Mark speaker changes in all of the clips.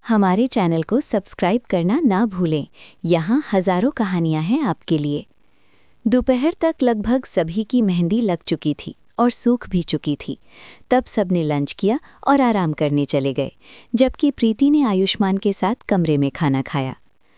Speaker 1: हमारे चैनल को सब्सक्राइब करना ना भूलें। यहाँ हजारों कहानियाँ हैं आपके लिए। दोपहर तक लगभग सभी की मेहंदी लग चुकी थी और सूख भी चुकी थी। तब सबने लंच किया और आराम करने चले गए, जबकि प्रीति ने आयुष्मान के साथ कमरे में खाना खाया।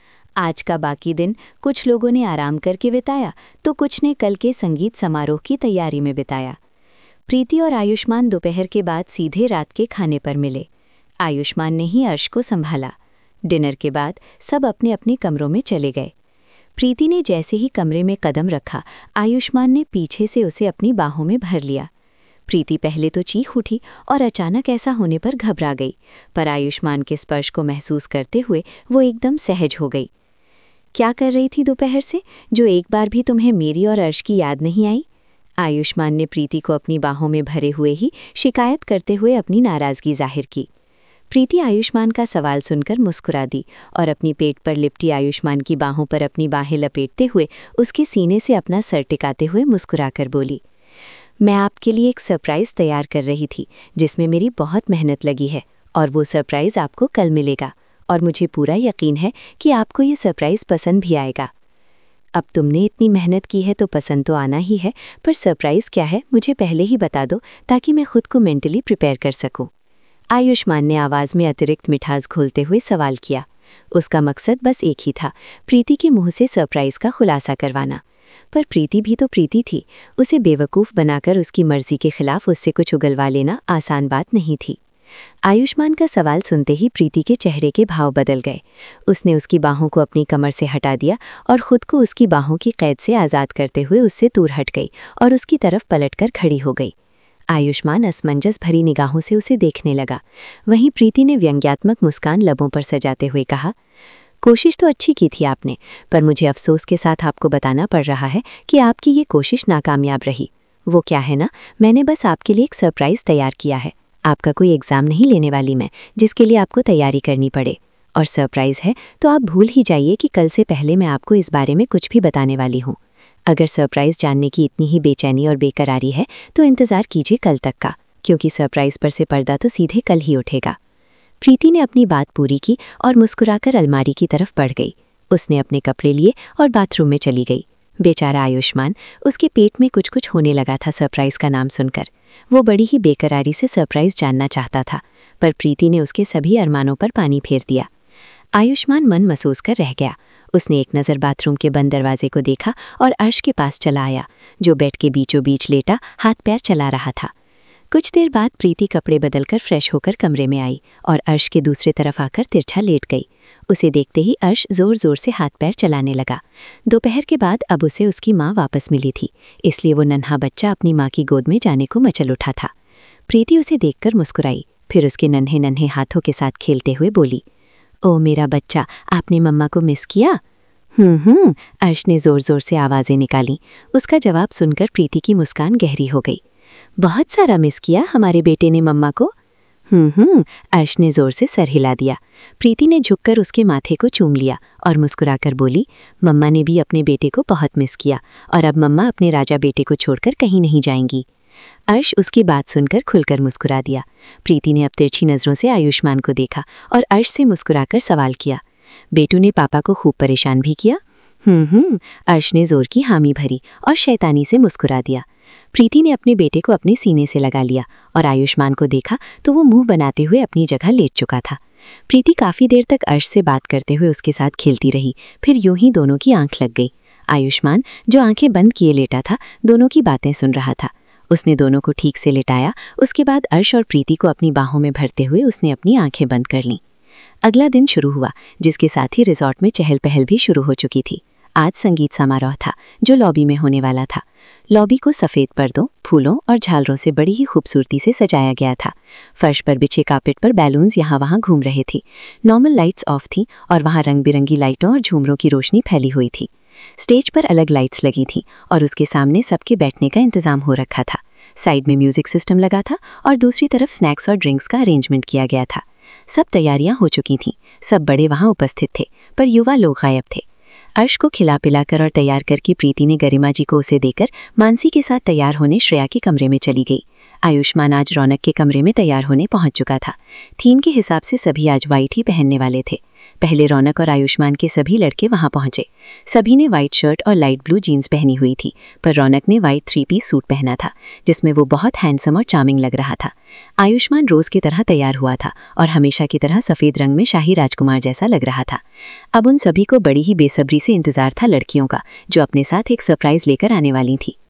Speaker 1: आज का बाकी दिन कुछ लोगों ने आराम करके बिताया तो कुछ ने कल के संगीत समारोह की तैयारी में बिताया। प्रीति और आयुष्मान दोपहर के बाद सीधे रात के खाने पर मिले। आयुष्मान ने ही अर्श को संभाला। डिनर के बाद सब अपने अपने कमरों में चले गए। प्रीति ने जैसे ही कमरे में कदम रखा, आयुष्मान ने पीछे से उसे अपनी बाहों में भर लिया। प्रीति पहले तो चीख उठी और अचानक ऐसा होने पर घबरा गई, पर आयुष्मान के स्पर्श को महसूस करते हुए वो एकदम सहज हो गई। क्या कर रही थी दोपहर से, जो एक बार भी तुम्हें मेरी और अर्श की याद नहीं आई? आयुष्मान ने प्रीति को अपनी बाहों में भरे हुए ही शिकायत करते हुए अपनी नाराजगी जाहिर की। प्रीति आयुष्मान का सवाल सुनकर मुस्कुरा दी और अपनी पेट पर लिपटी आयुष्मान की बाहों पर अपनी बाहें लपेटते हुए उसके सीने से अपना सर टिकाते हुए मुस्कुराकर बोली, मैं आपके लिए एक सरप्राइज़ तैयार कर रही थी जिसमें मेरी बहुत मेहनत लगी है, और वो सरप्राइज़ आपको कल मिलेगा और मुझे पूरा यकीन है कि आपको ये सरप्राइज़ पसंद भी आएगा। अब तुमने इतनी मेहनत की है तो पसंद तो आना ही है, पर सरप्राइज़ क्या है मुझे पहले ही बता दो ताकि मैं खुद को मेंटली प्रिपेयर कर सकूं। आयुष्मान ने आवाज़ में अतिरिक्त मिठास घोलते हुए सवाल किया। उसका मकसद बस एक ही था, प्रीति के मुंह से सरप्राइज़ का खुलासा करवाना। पर प्रीति भी तो प्रीति थी, उसे बेवकूफ़ बनाकर उसकी मर्जी के खिलाफ उससे कुछ उगलवा लेना आसान बात नहीं थी। आयुष्मान का सवाल सुनते ही प्रीति के चेहरे के भाव बदल गए। उसने उसकी बाहों को अपनी कमर से हटा दिया और खुद को उसकी बाहों की कैद से आज़ाद करते हुए उससे दूर हट गई और उसकी तरफ पलटकर खड़ी हो गई। आयुष्मान असमंजस भरी निगाहों से उसे देखने लगा। वहीं प्रीति ने व्यंग्यात्मक मुस्कान लबों पर सजाते हुए कहा, कोशिश तो अच्छी की थी आपने, पर मुझे अफसोस के साथ आपको बताना पड़ रहा है कि आपकी ये कोशिश नाकामयाब रही। वो क्या है ना, मैंने बस आपके लिए एक सरप्राइज़ तैयार किया है। आपका कोई एग्ज़ाम नहीं लेने वाली मैं, जिसके लिए आपको तैयारी करनी पड़े। और सरप्राइज़ है तो आप भूल ही जाइए कि कल से पहले मैं आपको इस बारे में कुछ भी बताने वाली हूँ। अगर सरप्राइज़ जानने की इतनी ही बेचैनी और बेकरारी है तो इंतज़ार कीजिए कल तक का, क्योंकि सरप्राइज़ पर से पर्दा तो सीधे कल ही उठेगा। प्रीति ने अपनी बात पूरी की और मुस्कुराकर अलमारी की तरफ बढ़ गई। उसने अपने कपड़े लिए और बाथरूम में चली गई। बेचारा आयुष्मान, उसके पेट में कुछ कुछ होने लगा था सरप्राइज़ का नाम सुनकर। वो बड़ी ही बेकरारी से सरप्राइज़ जानना चाहता था, पर प्रीति ने उसके सभी अरमानों पर पानी फेर दिया। आयुष्मान मन महसूस कर रह गया। उसने एक नज़र बाथरूम के बंद दरवाजे को देखा और अर्श के पास चला आया, जो बेड के बीचों बीच लेटा हाथ पैर चला रहा था। कुछ देर बाद प्रीति कपड़े बदलकर फ्रेश होकर कमरे में आई और अर्श के दूसरे तरफ आकर तिरछा लेट गई। उसे देखते ही अर्श जोर जोर से हाथ पैर चलाने लगा। दोपहर के बाद अब उसे उसकी माँ वापस मिली थी, इसलिए वो नन्हा बच्चा अपनी माँ की गोद में जाने को मचल उठा था। प्रीति उसे देखकर मुस्कुराई, फिर उसके नन्हे नन्हे हाथों के साथ खेलते हुए बोली, ओ मेरा बच्चा, आपने मम्मा को मिस किया? अर्श ने ज़ोर ज़ोर से आवाज़ें निकाली। उसका जवाब सुनकर प्रीति की मुस्कान गहरी हो गई। बहुत सारा मिस किया हमारे बेटे ने मम्मा को। अर्श ने ज़ोर से सर हिला दिया। प्रीति ने झुककर उसके माथे को चूम लिया और मुस्कुराकर बोली, मम्मा ने भी अपने बेटे को बहुत मिस किया और अब मम्मा अपने राजा बेटे को छोड़कर कहीं नहीं जाएंगी। अर्श उसकी बात सुनकर खुलकर मुस्कुरा दिया। प्रीति ने अब तिरछी नज़रों से आयुष्मान को देखा और अर्श से मुस्कुराकर सवाल किया, बेटू ने पापा को खूब परेशान भी किया? अर्श ने जोर की हामी भरी और शैतानी से मुस्कुरा दिया। प्रीति ने अपने बेटे को अपने सीने से लगा लिया और आयुष्मान को देखा तो वो मुंह बनाते हुए अपनी जगह लेट चुका था। प्रीति काफ़ी देर तक अर्श से बात करते हुए उसके साथ खेलती रही, फिर यूं ही दोनों की आंख लग गई। आयुष्मान, जो आंखें बंद किए लेटा था, दोनों की बातें सुन रहा था। उसने दोनों को ठीक से लिटाया। उसके बाद अर्श और प्रीति को अपनी बाहों में भरते हुए उसने अपनी आंखें बंद कर लीं। अगला दिन शुरू हुआ, जिसके साथ ही रिजॉर्ट में चहल पहल भी शुरू हो चुकी थी। आज संगीत समारोह था जो लॉबी में होने वाला था। लॉबी को सफ़ेद पर्दों, फूलों और झालरों से बड़ी ही खूबसूरती से सजाया गया था। फर्श पर बिछे कार्पेट पर बैलून्स यहाँ वहाँ घूम रहे थे। नॉर्मल लाइट्स ऑफ थीं और वहाँ रंग बिरंगी लाइटों और झूमरों की रोशनी फैली हुई थी। स्टेज पर अलग लाइट्स लगी थीं और उसके सामने सबके बैठने का इंतज़ाम हो रखा था। साइड में म्यूजिक सिस्टम लगा था और दूसरी तरफ स्नैक्स और ड्रिंक्स का अरेंजमेंट किया गया था। सब तैयारियां हो चुकी थीं। सब बड़े वहां उपस्थित थे, पर युवा लोग गायब थे। अर्श को खिला पिलाकर और तैयार करके प्रीति ने गरिमा जी को उसे देकर मानसी के साथ तैयार होने श्रेया के कमरे में चली गई। आयुष्मान आज रौनक के कमरे में तैयार होने पहुंच चुका था। थीम के हिसाब से सभी आज वाइट ही पहनने वाले थे। पहले रौनक और आयुष्मान के सभी लड़के वहां पहुंचे। सभी ने वाइट शर्ट और लाइट ब्लू जीन्स पहनी हुई थी, पर रौनक ने वाइट 3-पीस सूट पहना था, जिसमें वो बहुत हैंडसम और चार्मिंग लग रहा था। आयुष्मान रोज की तरह तैयार हुआ था और हमेशा की तरह सफेद रंग में शाही राजकुमार जैसा लग रहा था। अब उन सभी को बड़ी ही बेसब्री से इंतजार था लड़कियों का, जो अपने साथ एक सरप्राइज लेकर आने वाली थी।